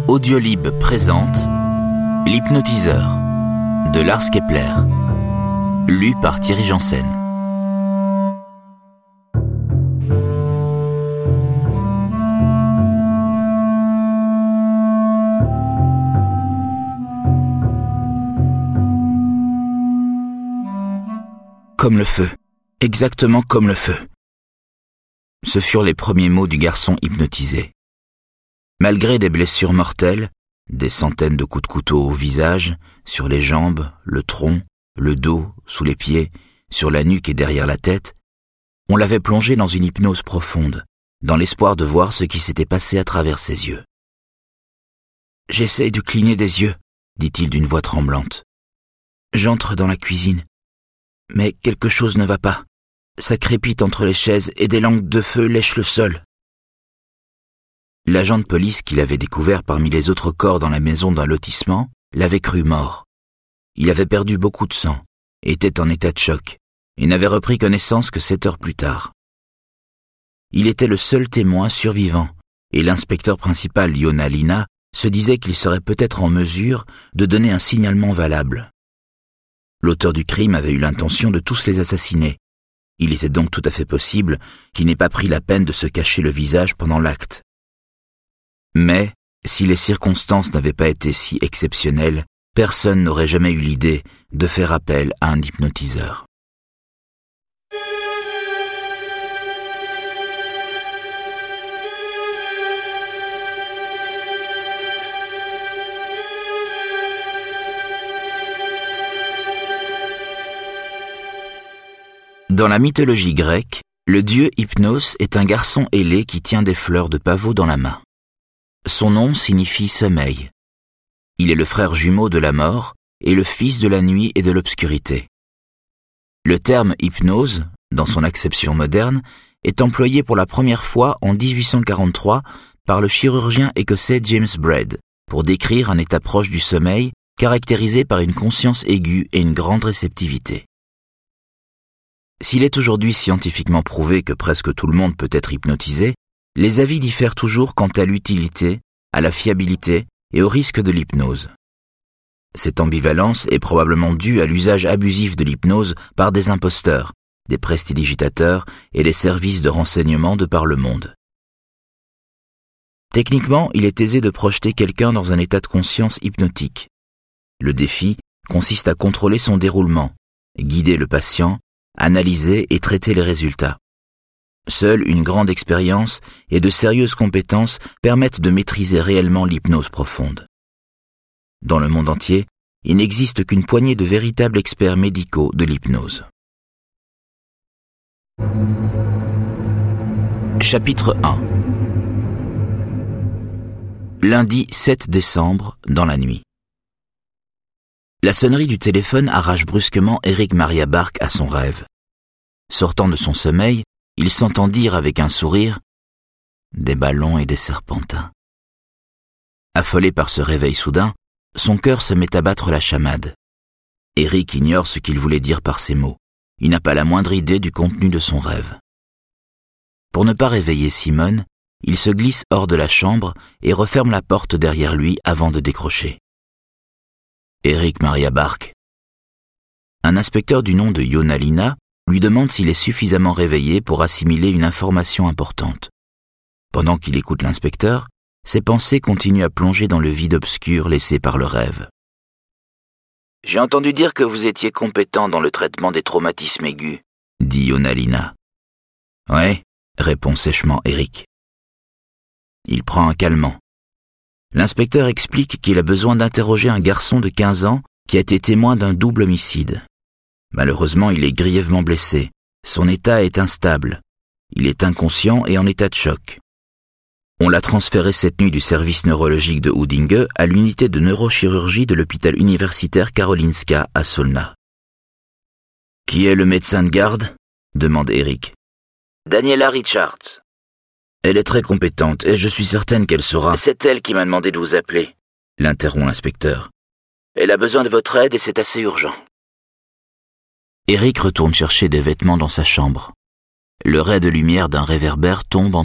Audiolib présente L'hypnotiseur de Lars Kepler, lu par Thierry Janssen. Comme le feu, exactement comme le feu. Ce furent les premiers mots du garçon hypnotisé. Malgré des blessures mortelles, des centaines de coups de couteau au visage, sur les jambes, le tronc, le dos, sous les pieds, sur la nuque et derrière la tête, on l'avait plongé dans une hypnose profonde, dans l'espoir de voir ce qui s'était passé à travers ses yeux. « J'essaye de cligner des yeux, » dit-il d'une voix tremblante. « J'entre dans la cuisine, mais quelque chose ne va pas. Ça crépite entre les chaises et des langues de feu lèchent le sol. » L'agent de police qu'il avait découvert parmi les autres corps dans la maison d'un lotissement l'avait cru mort. Il avait perdu beaucoup de sang, était en état de choc, et n'avait repris connaissance que 7 heures plus tard. Il était le seul témoin survivant, et l'inspecteur principal Iona Lina se disait qu'il serait peut-être en mesure de donner un signalement valable. L'auteur du crime avait eu l'intention de tous les assassiner. Il était donc tout à fait possible qu'il n'ait pas pris la peine de se cacher le visage pendant l'acte. Mais, si les circonstances n'avaient pas été si exceptionnelles, personne n'aurait jamais eu l'idée de faire appel à un hypnotiseur. Dans la mythologie grecque, le dieu Hypnos est un garçon ailé qui tient des fleurs de pavot dans la main. Son nom signifie sommeil. Il est le frère jumeau de la mort et le fils de la nuit et de l'obscurité. Le terme hypnose, dans son acception moderne, est employé pour la première fois en 1843 par le chirurgien écossais James Braid pour décrire un état proche du sommeil caractérisé par une conscience aiguë et une grande réceptivité. S'il est aujourd'hui scientifiquement prouvé que presque tout le monde peut être hypnotisé, les avis diffèrent toujours quant à l'utilité, à la fiabilité et au risque de l'hypnose. Cette ambivalence est probablement due à l'usage abusif de l'hypnose par des imposteurs, des prestidigitateurs et des services de renseignement de par le monde. Techniquement, il est aisé de projeter quelqu'un dans un état de conscience hypnotique. Le défi consiste à contrôler son déroulement, guider le patient, analyser et traiter les résultats. Seule une grande expérience et de sérieuses compétences permettent de maîtriser réellement l'hypnose profonde. Dans le monde entier, il n'existe qu'une poignée de véritables experts médicaux de l'hypnose. Chapitre 1. Lundi 7 décembre, dans la nuit. La sonnerie du téléphone arrache brusquement Eric Maria Bark à son rêve. Sortant de son sommeil, il s'entend dire avec un sourire « Des ballons et des serpentins ». Affolé par ce réveil soudain, son cœur se met à battre la chamade. Eric ignore ce qu'il voulait dire par ces mots. Il n'a pas la moindre idée du contenu de son rêve. Pour ne pas réveiller Simone, il se glisse hors de la chambre et referme la porte derrière lui avant de décrocher. Eric Maria Bark. Un inspecteur du nom de Iona Lina lui demande s'il est suffisamment réveillé pour assimiler une information importante. Pendant qu'il écoute l'inspecteur, ses pensées continuent à plonger dans le vide obscur laissé par le rêve. « J'ai entendu dire que vous étiez compétent dans le traitement des traumatismes aigus, » dit Iona Lina. « Ouais, » répond sèchement Eric. Il prend un calmant. L'inspecteur explique qu'il a besoin d'interroger un garçon de 15 ans qui a été témoin d'un double homicide. Malheureusement, il est grièvement blessé. Son état est instable. Il est inconscient et en état de choc. On l'a transféré cette nuit du service neurologique de Huddinge à l'unité de neurochirurgie de l'hôpital universitaire Karolinska à Solna. « Qui est le médecin de garde ?» demande Eric. « Daniela Richards. Elle est très compétente et je suis certaine qu'elle saura... »« C'est elle qui m'a demandé de vous appeler, » l'interrompt l'inspecteur. « Elle a besoin de votre aide et c'est assez urgent. » Eric retourne chercher des vêtements dans sa chambre. Le ray de lumière d'un réverbère tombe